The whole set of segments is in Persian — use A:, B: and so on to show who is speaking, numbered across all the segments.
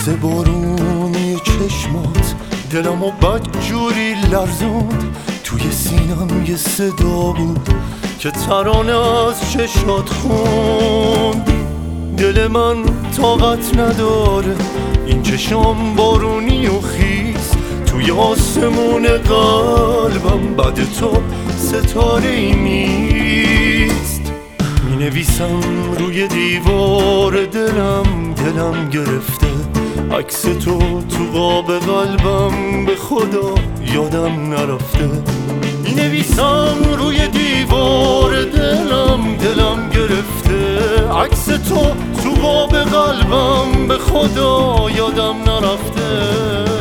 A: عکس بارونی چشمات دلمو بدجوری لرزوند. توی سینم یه صدا بود که ترانه از چشات خوند. دل من طاقت نداره این چشم بارونی و خیز، توی آسمون قلبم بعد تو ستاره ای نیست. می نویسم روی دیوار دلم گرفته عکس تو قاب قلبم، به خدا یادم نرفته. می نویسم روی دیوار دلم گرفته عکس تو قاب قلبم، به خدا یادم نرفته.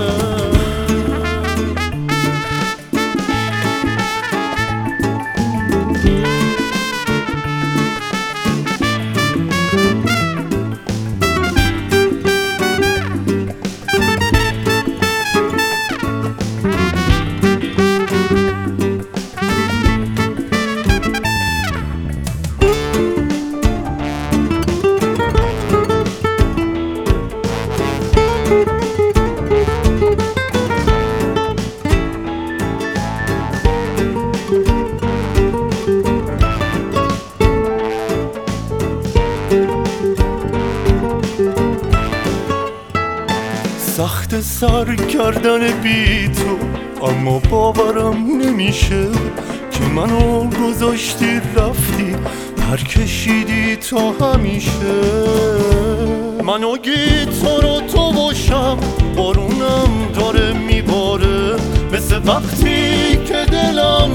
A: سخت سر کردن بی تو، اما باورم نمیشه که منو گذاشتی رفتی پر کشیدی تا همیشه. منو گیتار و تو باشم، بارونم داره میباره مثل وقتی که دلم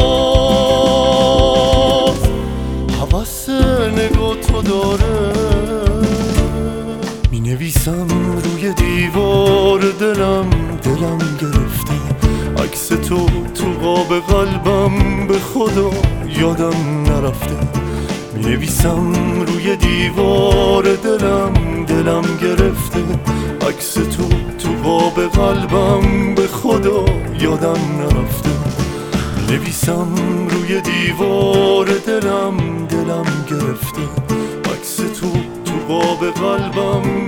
A: باز حوث نگاه تو داره. می نویسم روی دیوار دلم گرفته عکس تو قاب قلبم، به خدا یادم نرفته. می نویسم روی دیوار دلم گرفته عکس تو قاب قلبم، به خدا یادم نرفته. می نویسم روی دیوار دلم گرفته عکس تو قاب قلبم،